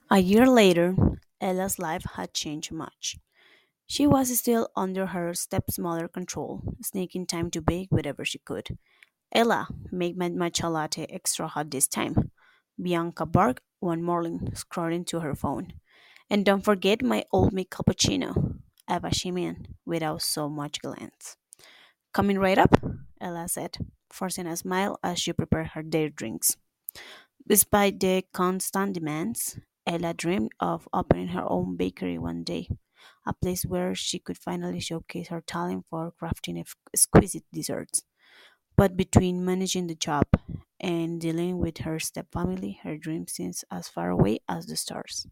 A year later, Ella's life had changed much. She was still under her stepmother's control, sneaking time to bake wherever she could. Ella, make my matcha latte extra hot this time. Bianca barked one morning, scrolling to her phone. And don't forget my old milk cappuccino. Eva chimed in without so much glance. Coming right up, Ella said, forcing a smile as she prepared her day drinks. Despite the constant demands, Ella dreamed of opening her own bakery one day, a place where she could finally showcase her talent for crafting exquisite desserts. But between managing the job and dealing with her stepfamily, her dream seems as far away as the stars.